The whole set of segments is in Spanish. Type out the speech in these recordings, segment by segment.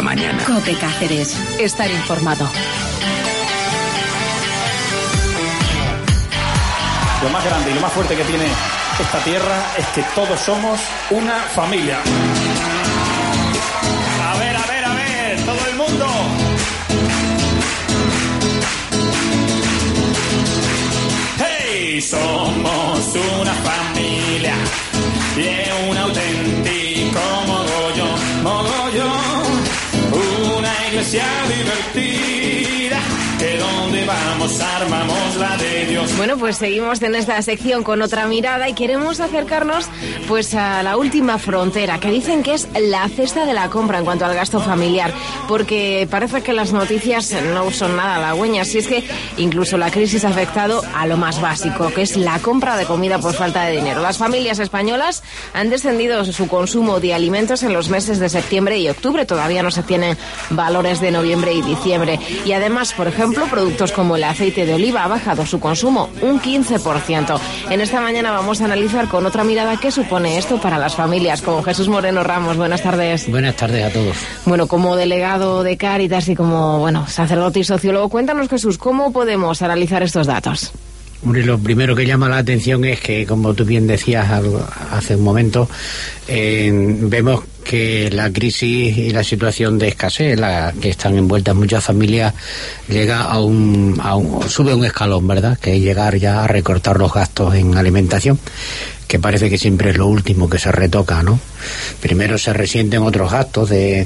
la mañana. COPE Cáceres. Estar informado. Lo más grande y lo más fuerte que tiene esta tierra es que todos somos una familia. A ver, todo el mundo. ¡Hey! Somos una familia y un auténtico mogollón, una iglesia divertida, que donde vamos armamos la de Dios. Bueno, pues seguimos en esta sección con otra mirada y queremos acercarnos pues a la última frontera, que dicen que es la cesta de la compra en cuanto al gasto familiar, porque parece que las noticias no son nada halagüeñas, y es que incluso la crisis ha afectado a lo más básico, que es la compra de comida por falta de dinero. Las familias españolas han descendido su consumo de alimentos en los meses de septiembre y octubre, todavía no se tienen valores de noviembre y diciembre, y además, por ejemplo, productos como el aceite de oliva ha bajado su consumo un 15%. En esta mañana vamos a analizar con otra mirada qué supone esto para las familias, con Jesús Moreno Ramos. Buenas tardes. Buenas tardes a todos. Bueno, como delegado de Cáritas y como, sacerdote y sociólogo, cuéntanos, Jesús, ¿cómo podemos analizar estos datos? Hombre, lo primero que llama la atención es que, como tú bien decías hace un momento, vemos que la crisis y la situación de escasez en la que están envueltas muchas familias llega sube un escalón, ¿verdad? Que es llegar ya a recortar los gastos en alimentación, que parece que siempre es lo último que se retoca, ¿no? Primero se resienten otros gastos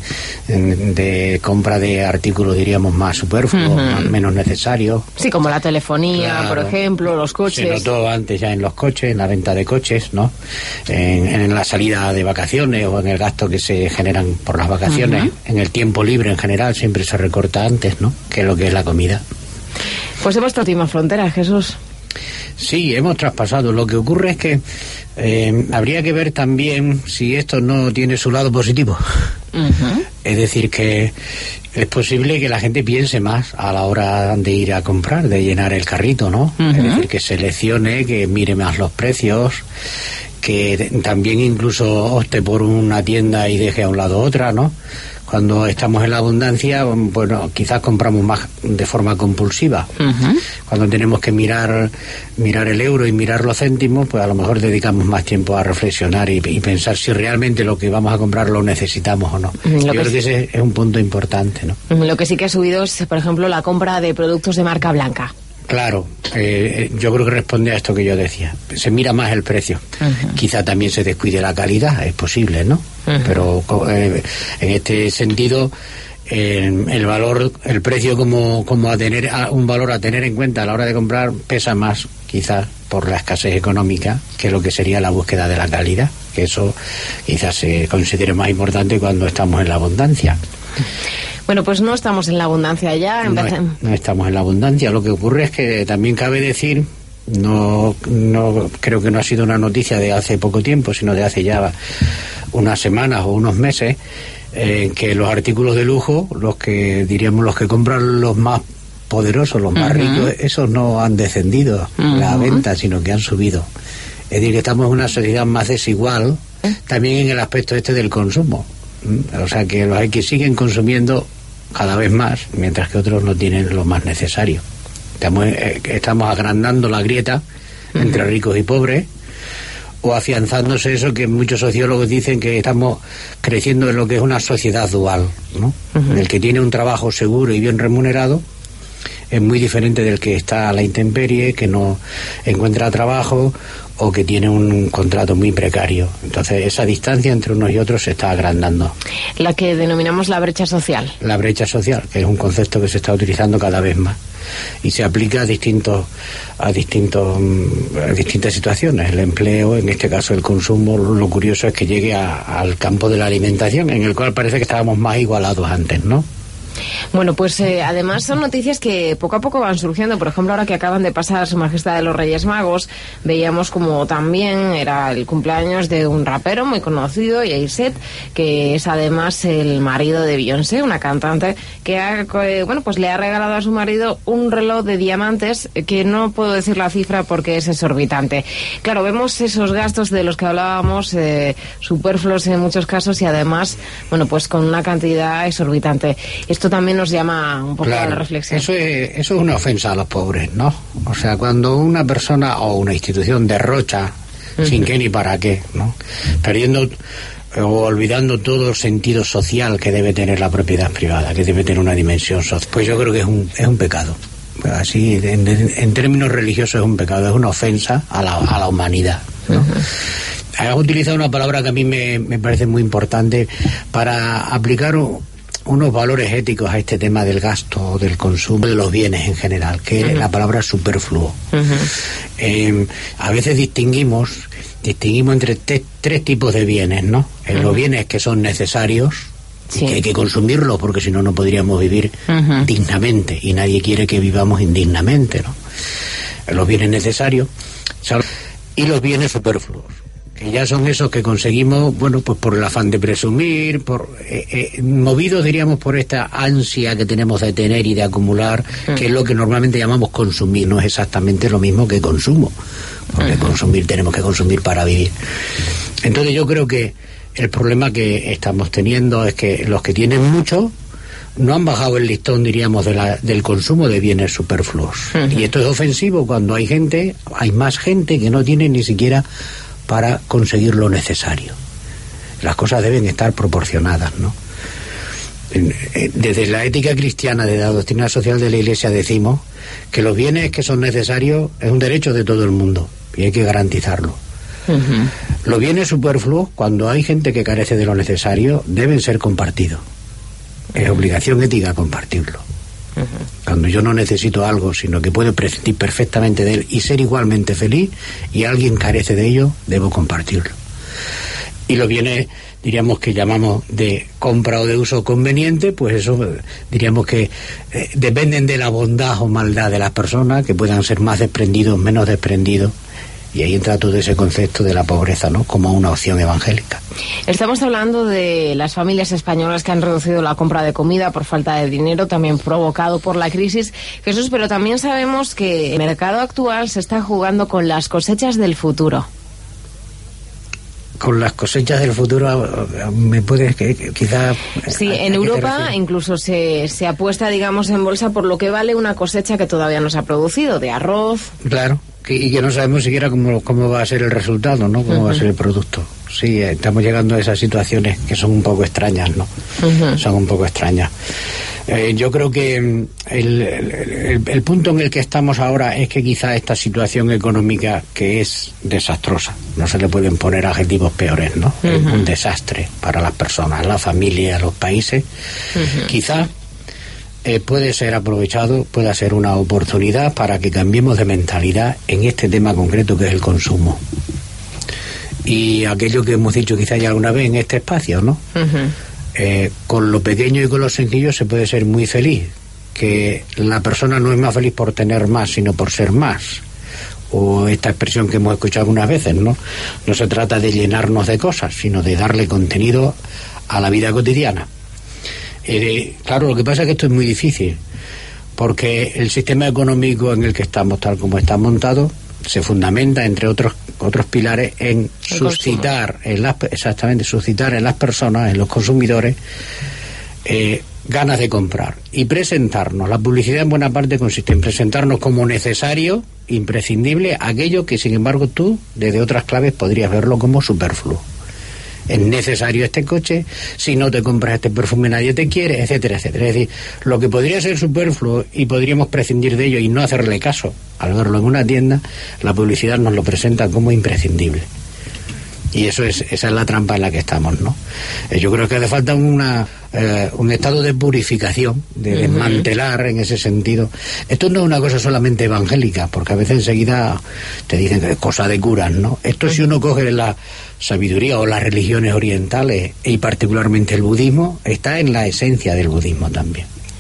de compra de artículos, diríamos, más superfluos, menos necesarios. Sí, como la telefonía, claro, por ejemplo, los coches. Se notó antes ya en los coches, en la venta de coches, ¿no? En la salida de vacaciones o en el gasto que se generan por las vacaciones. En el tiempo libre en general siempre se recorta antes, ¿no? Que es lo que es la comida. Pues hemos tocado fronteras, Jesús. Sí, hemos traspasado. Lo que ocurre es que habría que ver también si esto no tiene su lado positivo. Es decir, que es posible que la gente piense más a la hora de ir a comprar, de llenar el carrito, ¿no? Es decir, que seleccione, que mire más los precios, que también incluso opte por una tienda y deje a un lado otra, ¿no? Cuando estamos en la abundancia, bueno, quizás compramos más de forma compulsiva. Cuando tenemos que mirar el euro y mirar los céntimos, pues a lo mejor dedicamos más tiempo a reflexionar y pensar si realmente lo que vamos a comprar lo necesitamos o no. Yo creo que ese es un punto importante, ¿no? Lo que sí que ha subido es, por ejemplo, la compra de productos de marca blanca. Claro, yo creo que responde a esto que yo decía. Se mira más el precio. Quizá también se descuide la calidad, es posible, ¿no? Pero en este sentido, el precio como a tener un valor a tener en cuenta a la hora de comprar pesa más, quizás por la escasez económica, que lo que sería la búsqueda de la calidad, que eso quizás se considere más importante cuando estamos en la abundancia. Bueno, pues no estamos en la abundancia ya. No estamos en la abundancia. Lo que ocurre es que también cabe decir, no creo que no ha sido una noticia de hace poco tiempo, sino de hace ya unas semanas o unos meses, que los artículos de lujo, los que compran los más poderosos, los más ricos, esos no han descendido la venta, sino que han subido. Es decir, que estamos en una sociedad más desigual, también en el aspecto del consumo. O sea, que los hay que siguen consumiendo cada vez más, mientras que otros no tienen lo más necesario. Estamos agrandando la grieta entre ricos y pobres, o afianzándose eso que muchos sociólogos dicen, que estamos creciendo en lo que es una sociedad dual, ¿no? El que tiene un trabajo seguro y bien remunerado es muy diferente del que está a la intemperie, que no encuentra trabajo o que tiene un contrato muy precario. Entonces esa distancia entre unos y otros se está agrandando. La que denominamos la brecha social. La brecha social, que es un concepto que se está utilizando cada vez más y se aplica a distintas situaciones. El empleo, en este caso el consumo. Lo curioso es que llegue al campo de la alimentación, en el cual parece que estábamos más igualados antes, ¿no? Bueno, pues además son noticias que poco a poco van surgiendo. Por ejemplo, ahora que acaban de pasar Su Majestad de los Reyes Magos, veíamos como también era el cumpleaños de un rapero muy conocido, Jay-Z, que es además el marido de Beyoncé, una cantante que pues le ha regalado a su marido un reloj de diamantes que no puedo decir la cifra porque es exorbitante. Claro, vemos esos gastos de los que hablábamos, superfluos en muchos casos, y además, bueno, pues con una cantidad exorbitante. Esto también nos llama un poco a la reflexión. Eso es una ofensa a los pobres, ¿no? O sea, cuando una persona o una institución derrocha sin qué ni para qué, ¿no? Perdiendo o olvidando todo el sentido social que debe tener la propiedad privada, que debe tener una dimensión social, pues yo creo que es un pecado. Así, en términos religiosos, es un pecado, es una ofensa a la humanidad, ¿no? Has utilizado una palabra que a mí me parece muy importante para aplicar unos valores éticos a este tema del gasto, del consumo, de los bienes en general, que es la palabra superfluo. A veces distinguimos entre tres tipos de bienes, ¿no? Los bienes que son necesarios, sí, que hay que consumirlos porque si no, no podríamos vivir dignamente, y nadie quiere que vivamos indignamente, ¿no? Los bienes necesarios y los bienes superfluos, que ya son esos que conseguimos, bueno, pues por el afán de presumir, movidos, diríamos, por esta ansia que tenemos de tener y de acumular, que es lo que normalmente llamamos consumir. No es exactamente lo mismo que consumo, porque consumir, tenemos que consumir para vivir. Entonces yo creo que el problema que estamos teniendo es que los que tienen mucho no han bajado el listón, diríamos, del consumo de bienes superfluos. Y esto es ofensivo cuando hay más gente que no tiene ni siquiera para conseguir lo necesario. Las cosas deben estar proporcionadas, ¿no? Desde la ética cristiana, de la doctrina social de la Iglesia, decimos que los bienes que son necesarios es un derecho de todo el mundo y hay que garantizarlo. Los bienes superfluos, cuando hay gente que carece de lo necesario, deben ser compartidos. Es obligación ética compartirlo. Cuando yo no necesito algo, sino que puedo prescindir perfectamente de él y ser igualmente feliz, y alguien carece de ello, debo compartirlo. Y los bienes, diríamos, que llamamos de compra o de uso conveniente, pues eso diríamos que dependen de la bondad o maldad de las personas, que puedan ser más desprendidos, menos desprendidos. Y ahí entra todo ese concepto de la pobreza, ¿no?, como una opción evangélica. Estamos hablando de las familias españolas que han reducido la compra de comida por falta de dinero, también provocado por la crisis, Jesús, pero también sabemos que el mercado actual se está jugando con las cosechas del futuro. Con las cosechas del futuro, ¿me puedes quizás? Sí, en Europa incluso se apuesta, digamos, en bolsa por lo que vale una cosecha que todavía no se ha producido, de arroz. Claro. Y que no sabemos siquiera cómo va a ser el resultado, ¿no? Cómo va a ser el producto. Sí, estamos llegando a esas situaciones que son un poco extrañas, ¿no? Son un poco extrañas. Yo creo que el punto en el que estamos ahora es que quizá esta situación económica, que es desastrosa, no se le pueden poner adjetivos peores, ¿no? Es un desastre para las personas, las familias, los países. Quizá puede ser aprovechado, pueda ser una oportunidad para que cambiemos de mentalidad en este tema concreto que es el consumo. Y aquello que hemos dicho quizá ya alguna vez en este espacio, ¿no? Con lo pequeño y con lo sencillo se puede ser muy feliz. Que la persona no es más feliz por tener más, sino por ser más. O esta expresión que hemos escuchado algunas veces, ¿no? No se trata de llenarnos de cosas, sino de darle contenido a la vida cotidiana. Claro, lo que pasa es que esto es muy difícil, porque el sistema económico en el que estamos, tal como está montado, se fundamenta, entre otros pilares, en suscitar en las personas, en los consumidores, ganas de comprar y presentarnos. La publicidad en buena parte consiste en presentarnos como necesario, imprescindible, aquello que sin embargo tú, desde otras claves, podrías verlo como superfluo. Es necesario este coche, si no te compras este perfume nadie te quiere, etcétera, etcétera. Es decir, lo que podría ser superfluo y podríamos prescindir de ello y no hacerle caso al verlo en una tienda, la publicidad nos lo presenta como imprescindible. Y esa es la trampa en la que estamos, ¿no? Yo creo que hace falta un estado de purificación, de desmantelar en ese sentido. Esto no es una cosa solamente evangélica, porque a veces enseguida te dicen que es cosa de curas, ¿no? Esto, si uno coge la sabiduría o las religiones orientales, y particularmente el budismo, está en la esencia del budismo también.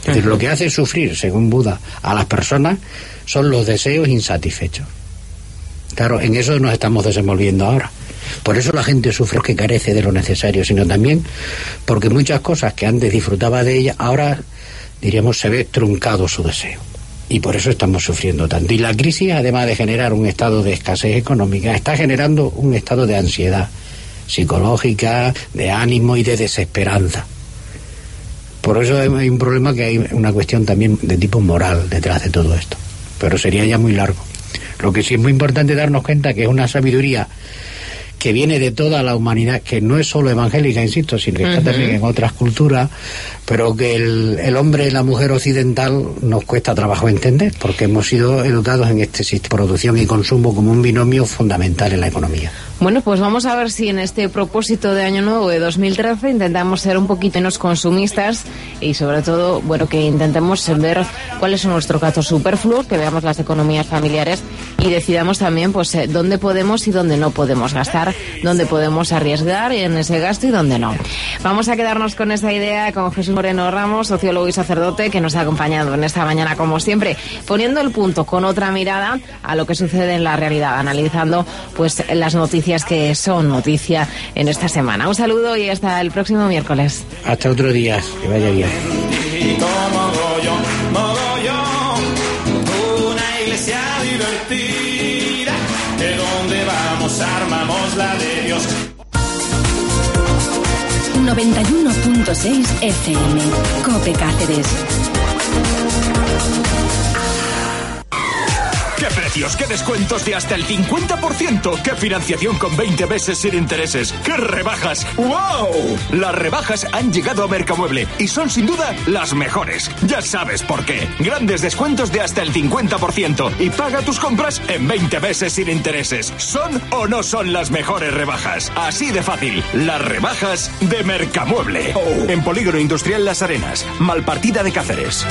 Es decir, lo que hace sufrir, según Buda, a las personas son los deseos insatisfechos. Claro, en eso nos estamos desenvolviendo ahora. Por eso la gente sufre, que carece de lo necesario, sino también porque muchas cosas que antes disfrutaba de ellas, ahora, diríamos, se ve truncado su deseo. Y por eso estamos sufriendo tanto. Y la crisis, además de generar un estado de escasez económica, está generando un estado de ansiedad psicológica, de ánimo y de desesperanza. Por eso hay un problema, que hay una cuestión también de tipo moral detrás de todo esto. Pero sería ya muy largo. Lo que sí es muy importante darnos cuenta que es una sabiduría que viene de toda la humanidad, que no es solo evangélica, insisto, sino que está también en otras culturas, pero que el hombre y la mujer occidental nos cuesta trabajo entender, porque hemos sido educados en este sistema de producción y consumo como un binomio fundamental en la economía. Bueno, pues vamos a ver si en este propósito de Año Nuevo de 2013 intentamos ser un poquito menos consumistas y sobre todo, bueno, que intentemos ver cuáles son nuestros gastos superfluos, que veamos las economías familiares y decidamos también pues dónde podemos y dónde no podemos gastar, dónde podemos arriesgar en ese gasto y dónde no. Vamos a quedarnos con esa idea con Jesús Moreno Ramos, sociólogo y sacerdote, que nos ha acompañado en esta mañana como siempre, poniendo el punto con otra mirada a lo que sucede en la realidad, analizando pues las noticias que son noticia en esta semana. Un saludo y hasta el próximo miércoles. Hasta otro día, que vaya bien. Una iglesia divertida, de donde vamos armamos la de Dios. 91.6 FM, COPE Cáceres. ¡Qué precios! ¡Qué descuentos de hasta el 50%! ¡Qué financiación con 20 meses sin intereses! ¡Qué rebajas! ¡Wow! Las rebajas han llegado a Mercamueble y son sin duda las mejores. Ya sabes por qué. Grandes descuentos de hasta el 50% y paga tus compras en 20 meses sin intereses. ¿Son o no son las mejores rebajas? Así de fácil. Las rebajas de Mercamueble. En Polígono Industrial Las Arenas, Malpartida de Cáceres.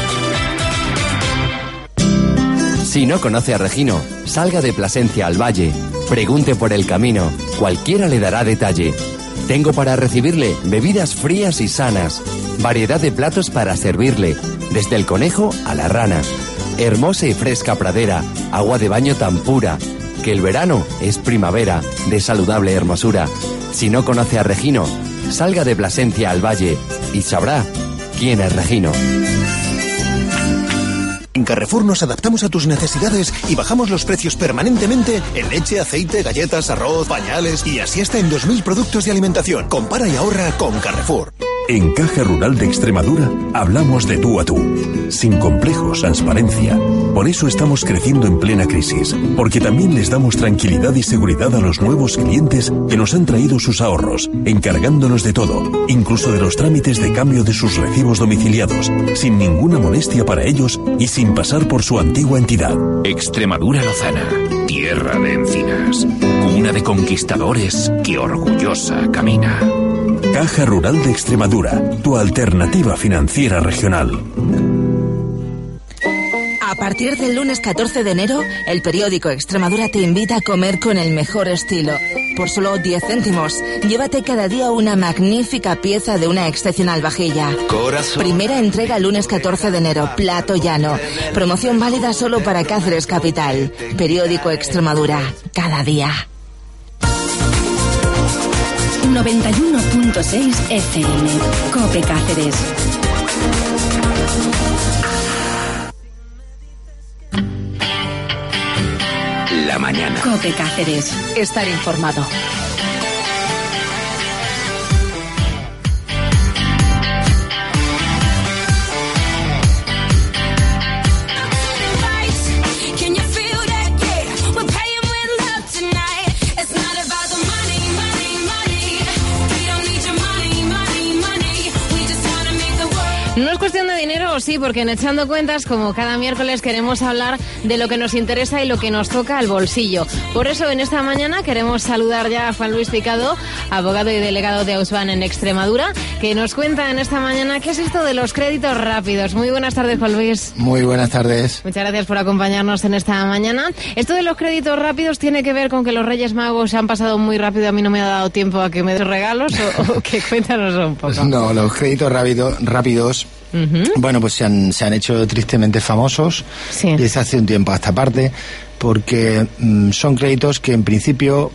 Si no conoce a Regino, salga de Plasencia al Valle, pregunte por el camino, cualquiera le dará detalle. Tengo para recibirle bebidas frías y sanas, variedad de platos para servirle, desde el conejo a la rana. Hermosa y fresca pradera, agua de baño tan pura, que el verano es primavera, de saludable hermosura. Si no conoce a Regino, salga de Plasencia al Valle y sabrá quién es Regino. En Carrefour nos adaptamos a tus necesidades y bajamos los precios permanentemente en leche, aceite, galletas, arroz, pañales y así hasta en 2.000 productos de alimentación. Compara y ahorra con Carrefour. En Caja Rural de Extremadura hablamos de tú a tú, sin complejos, transparencia. Por eso estamos creciendo en plena crisis, porque también les damos tranquilidad y seguridad a los nuevos clientes que nos han traído sus ahorros, encargándonos de todo, incluso de los trámites de cambio de sus recibos domiciliados, sin ninguna molestia para ellos y sin pasar por su antigua entidad. Extremadura Lozana, tierra de encinas, cuna de conquistadores que orgullosa camina. Caja Rural de Extremadura, tu alternativa financiera regional. A partir del lunes 14 de enero, el periódico Extremadura te invita a comer con el mejor estilo. Por solo 10 céntimos, llévate cada día una magnífica pieza de una excepcional vajilla. Corazón. Primera entrega lunes 14 de enero, plato llano. Promoción válida solo para Cáceres Capital. Periódico Extremadura, cada día. 91.6 FM, COPE Cáceres. La mañana. COPE Cáceres, estar informado. No es cuestión de dinero, sí, porque en Echando Cuentas, como cada miércoles, queremos hablar de lo que nos interesa y lo que nos toca al bolsillo. Por eso, en esta mañana queremos saludar ya a Juan Luis Picado, abogado y delegado de Ausban en Extremadura, que nos cuenta en esta mañana qué es esto de los créditos rápidos. Muy buenas tardes, Juan Luis. Muy buenas tardes. Muchas gracias por acompañarnos en esta mañana. Esto de los créditos rápidos tiene que ver con que los Reyes Magos se han pasado muy rápido, a mí no me ha dado tiempo a que me des regalos, o que cuéntanos un poco. No, los créditos rápidos Bueno, pues se han hecho tristemente famosos desde hace un tiempo a esta parte, porque son créditos que en principio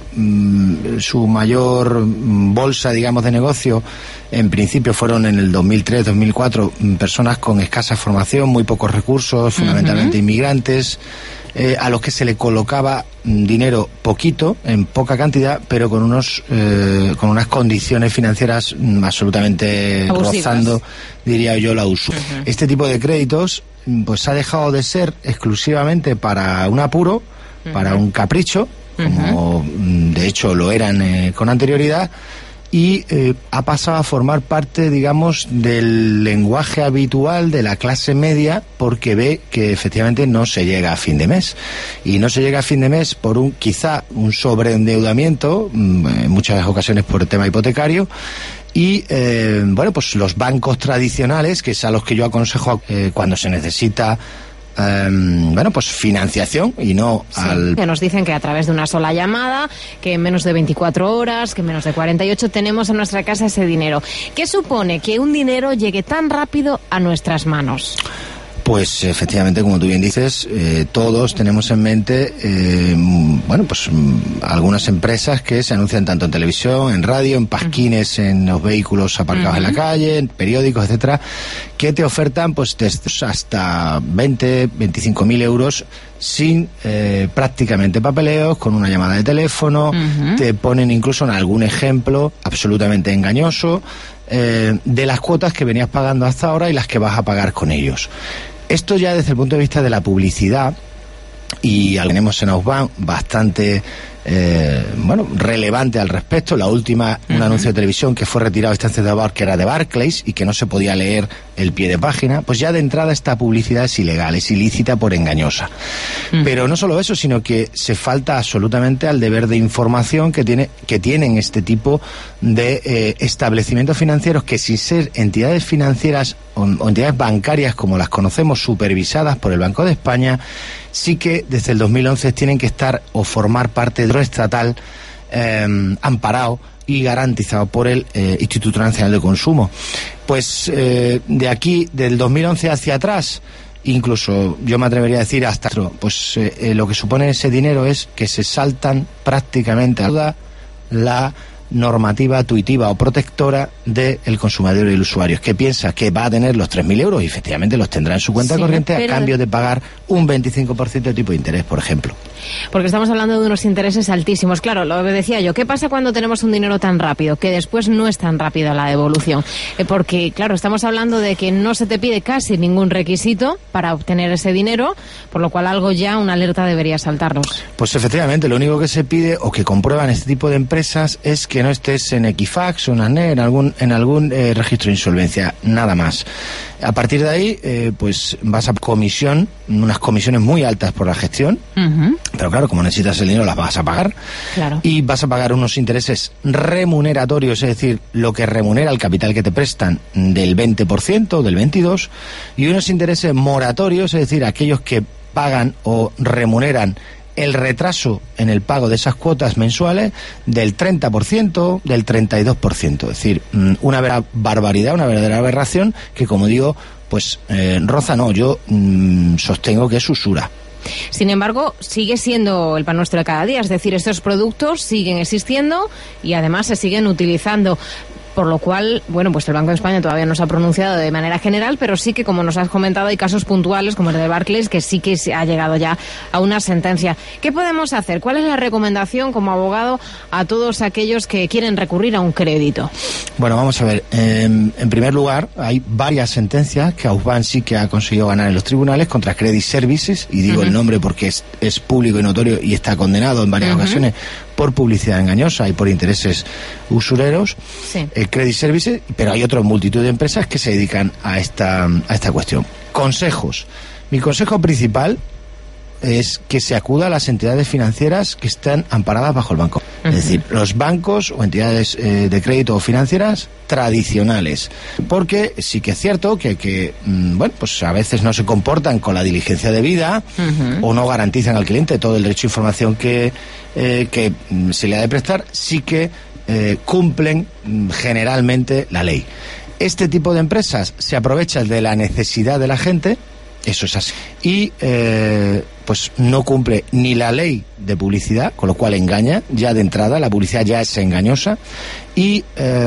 su mayor bolsa, digamos, de negocio, en principio fueron en el 2003-2004 personas con escasa formación, muy pocos recursos, fundamentalmente inmigrantes, a los que se le colocaba dinero poquito, en poca cantidad, pero con con unas condiciones financieras absolutamente abusivas, rozando, diría yo, la usura. Este tipo de créditos pues ha dejado de ser exclusivamente para un apuro, para un capricho, como de hecho lo eran con anterioridad, y ha pasado a formar parte, digamos, del lenguaje habitual de la clase media, porque ve que efectivamente no se llega a fin de mes. Y no se llega a fin de mes por quizá un sobreendeudamiento, en muchas ocasiones por el tema hipotecario. Y bueno, pues los bancos tradicionales, que es a los que yo aconsejo cuando se necesita bueno, pues financiación y no que nos dicen que a través de una sola llamada, que en menos de 24 horas, que en menos de 48 tenemos en nuestra casa ese dinero. ¿Qué supone que un dinero llegue tan rápido a nuestras manos? Pues efectivamente, como tú bien dices, todos tenemos en mente, bueno, pues algunas empresas que se anuncian tanto en televisión, en radio, en pasquines, en los vehículos aparcados en la calle, en periódicos, etcétera, que te ofertan pues desde hasta 20, 25.000 euros sin prácticamente papeleos, con una llamada de teléfono, te ponen incluso en algún ejemplo absolutamente engañoso de las cuotas que venías pagando hasta ahora y las que vas a pagar con ellos. Esto ya desde el punto de vista de la publicidad, y tenemos en Ausban bastante bueno, relevante al respecto. La última, un anuncio de televisión que fue retirado este año, que era de Barclays y que no se podía leer el pie de página, pues ya de entrada esta publicidad es ilegal, es ilícita por engañosa. Pero no solo eso, sino que se falta absolutamente al deber de información que tienen este tipo de establecimientos financieros, que sin ser entidades financieras o entidades bancarias como las conocemos, supervisadas por el Banco de España, sí que desde el 2011 tienen que estar o formar parte de lo estatal, amparado y garantizado por el Instituto Nacional de Consumo. Pues de aquí, del 2011 hacia atrás, incluso yo me atrevería a decir hasta, pues lo que supone ese dinero es que se saltan prácticamente a toda la normativa tuitiva o protectora del consumidor y el usuario, que piensa que va a tener los 3.000 euros y efectivamente los tendrá en su cuenta corriente a cambio de pagar un 25% de tipo de interés, por ejemplo. Porque estamos hablando de unos intereses altísimos. Claro, lo que decía yo, ¿qué pasa cuando tenemos un dinero tan rápido? Que después no es tan rápida la devolución. Porque, claro, estamos hablando de que no se te pide casi ningún requisito para obtener ese dinero, por lo cual algo ya, una alerta debería saltarnos. Pues efectivamente, lo único que se pide o que comprueban este tipo de empresas es que no estés en Equifax o en ANE, en algún registro de insolvencia, nada más. A partir de ahí, pues vas a comisión, unas comisiones muy altas por la gestión, pero claro, como necesitas el dinero, las vas a pagar. Claro. Y vas a pagar unos intereses remuneratorios, es decir, lo que remunera el capital que te prestan, del 20%, del 22%, y unos intereses moratorios, es decir, aquellos que pagan o remuneran el retraso en el pago de esas cuotas mensuales del 30%, del 32%. Es decir, una verdadera barbaridad, una verdadera aberración que, como digo, pues roza no, yo sostengo que es usura. Sin embargo, sigue siendo el pan nuestro de cada día, es decir, estos productos siguen existiendo y además se siguen utilizando. Por lo cual, bueno, pues el Banco de España todavía no se ha pronunciado de manera general, pero sí que, como nos has comentado, hay casos puntuales, como el de Barclays, que sí que se ha llegado ya a una sentencia. ¿Qué podemos hacer? ¿Cuál es la recomendación como abogado a todos aquellos que quieren recurrir a un crédito? Bueno, vamos a ver. En primer lugar, hay varias sentencias que Ausban sí que ha conseguido ganar en los tribunales contra Credit Services, y digo el nombre porque es público y notorio y está condenado en varias ocasiones por publicidad engañosa y por intereses usureros. Sí. Credit Services, pero hay otra multitud de empresas que se dedican a esta cuestión. Consejos. Mi consejo principal es que se acuda a las entidades financieras que están amparadas bajo el banco. Es decir, los bancos o entidades de crédito o financieras tradicionales. Porque sí que es cierto que bueno, pues a veces no se comportan con la diligencia debida o no garantizan al cliente todo el derecho a información que se le ha de prestar, sí que cumplen generalmente la ley. Este tipo de empresas se aprovechan de la necesidad de la gente, eso es así, y pues no cumple ni la ley de publicidad, con lo cual engaña, ya de entrada, la publicidad ya es engañosa, y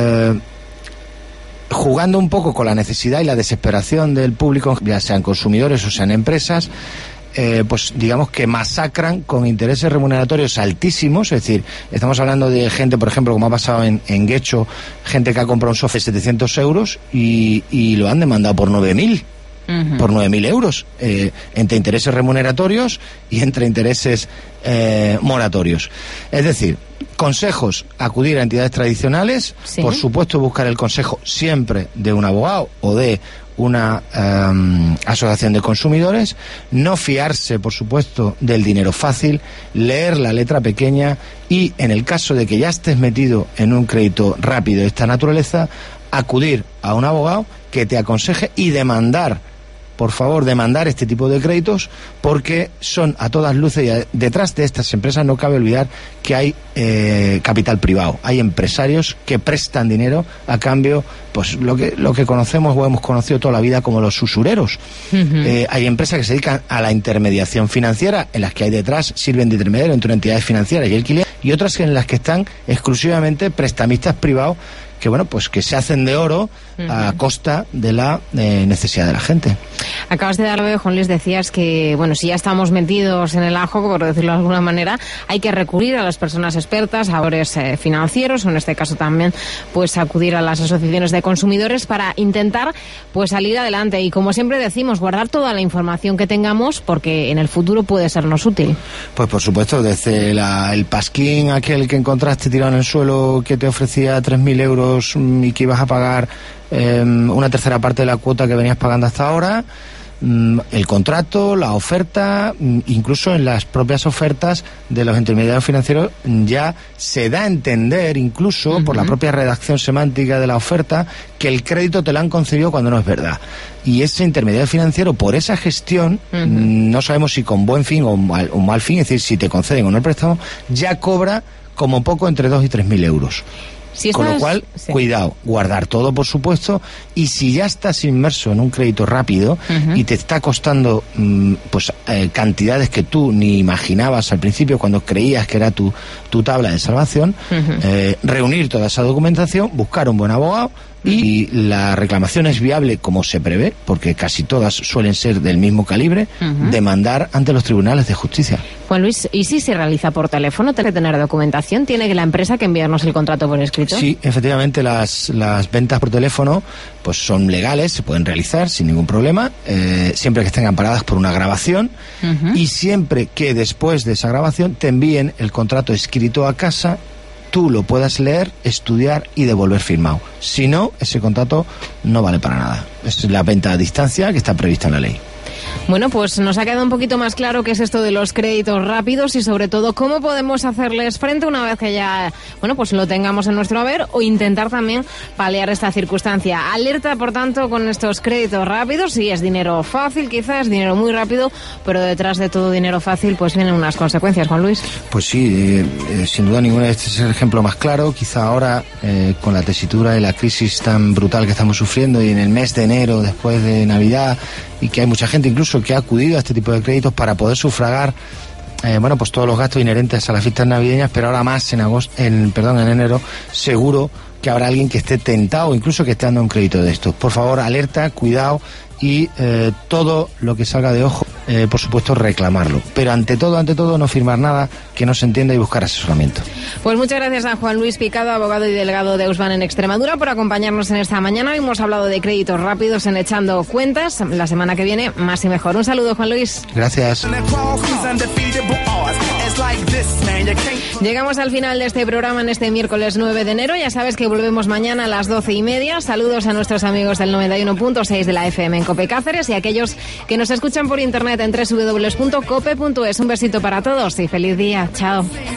jugando un poco con la necesidad y la desesperación del público, ya sean consumidores o sean empresas, pues digamos que masacran con intereses remuneratorios altísimos. Es decir, estamos hablando de gente, por ejemplo, como ha pasado en Guecho, gente que ha comprado un sofá de 700 euros y lo han demandado por 9.000. Por 9.000 euros, entre intereses remuneratorios y entre intereses moratorios. Es decir, consejos: acudir a entidades tradicionales, sí. Por supuesto buscar el consejo siempre de un abogado o de una asociación de consumidores, no fiarse, por supuesto, del dinero fácil, leer la letra pequeña y, en el caso de que ya estés metido en un crédito rápido de esta naturaleza, acudir a un abogado que te aconseje y demandar, por favor, demandar este tipo de créditos, porque son a todas luces, y detrás de estas empresas no cabe olvidar que hay capital privado, hay empresarios que prestan dinero a cambio, pues lo que conocemos o hemos conocido toda la vida como los usureros. Hay empresas que se dedican a la intermediación financiera, en las que hay detrás, sirven de intermediario entre entidades financieras y el cliente, y otras en las que están exclusivamente prestamistas privados que, bueno, pues que se hacen de oro a costa de la necesidad de la gente. Acabas de darle, Juan Luis, decías que, bueno, si ya estamos metidos en el ajo, por decirlo de alguna manera, hay que recurrir a las personas expertas, a asesores financieros, o en este caso también, pues acudir a las asociaciones de consumidores para intentar, pues salir adelante. Y como siempre decimos, guardar toda la información que tengamos, porque en el futuro puede sernos útil. Pues por supuesto, desde el pasquín aquel que encontraste tirado en el suelo que te ofrecía 3.000 euros y que ibas a pagar una tercera parte de la cuota que venías pagando hasta ahora, el contrato, la oferta, incluso en las propias ofertas de los intermediarios financieros ya se da a entender, incluso por la propia redacción semántica de la oferta, que el crédito te lo han concedido cuando no es verdad. Y ese intermediario financiero, por esa gestión, no sabemos si con buen fin o mal fin, es decir, si te conceden o no el préstamo, ya cobra como poco entre 2.000 y 3.000 euros. Con lo cual, cuidado, guardar todo, por supuesto, y si ya estás inmerso en un crédito rápido y te está costando cantidades que tú ni imaginabas al principio cuando creías que era tu tabla de salvación, reunir toda esa documentación, buscar un buen abogado, y la reclamación es viable como se prevé, porque casi todas suelen ser del mismo calibre, demandar ante los tribunales de justicia. Juan Luis, ¿y si se realiza por teléfono? ¿Tiene que tener documentación? ¿Tiene la empresa que enviarnos el contrato por escrito? Sí, efectivamente, las ventas por teléfono pues son legales, se pueden realizar sin ningún problema, siempre que estén amparadas por una grabación, y siempre que después de esa grabación te envíen el contrato escrito a casa, tú lo puedas leer, estudiar y devolver firmado. Si no, ese contrato no vale para nada. Es la venta a distancia que está prevista en la ley. Bueno, pues nos ha quedado un poquito más claro qué es esto de los créditos rápidos y sobre todo cómo podemos hacerles frente una vez que ya, bueno, pues lo tengamos en nuestro haber, o intentar también paliar esta circunstancia. Alerta, por tanto, con estos créditos rápidos. Sí, es dinero fácil, quizás, dinero muy rápido, pero detrás de todo dinero fácil pues vienen unas consecuencias, Juan Luis. Pues sí, sin duda ninguna, este es el ejemplo más claro. Quizá ahora, con la tesitura y la crisis tan brutal que estamos sufriendo, y en el mes de enero, después de Navidad, y que hay mucha gente incluso que ha acudido a este tipo de créditos para poder sufragar pues todos los gastos inherentes a las fiestas navideñas, pero ahora más en enero, seguro que habrá alguien que esté tentado, incluso que esté dando un crédito de estos. Por favor, alerta, cuidado, y todo lo que salga de ojo, por supuesto, reclamarlo. Pero ante todo, no firmar nada que no se entienda y buscar asesoramiento. Pues muchas gracias a Juan Luis Picado, abogado y delegado de Eusban en Extremadura, por acompañarnos en esta mañana. Hemos hablado de créditos rápidos en Echando Cuentas. La semana que viene, más y mejor. Un saludo, Juan Luis. Gracias. Llegamos al final de este programa en este miércoles 9 de enero. Ya sabes que volvemos mañana a las 12:30. Saludos a nuestros amigos del 91.6 de la FM en Cope Cáceres y a aquellos que nos escuchan por internet en www.cope.es. Un besito para todos y feliz día. Chao.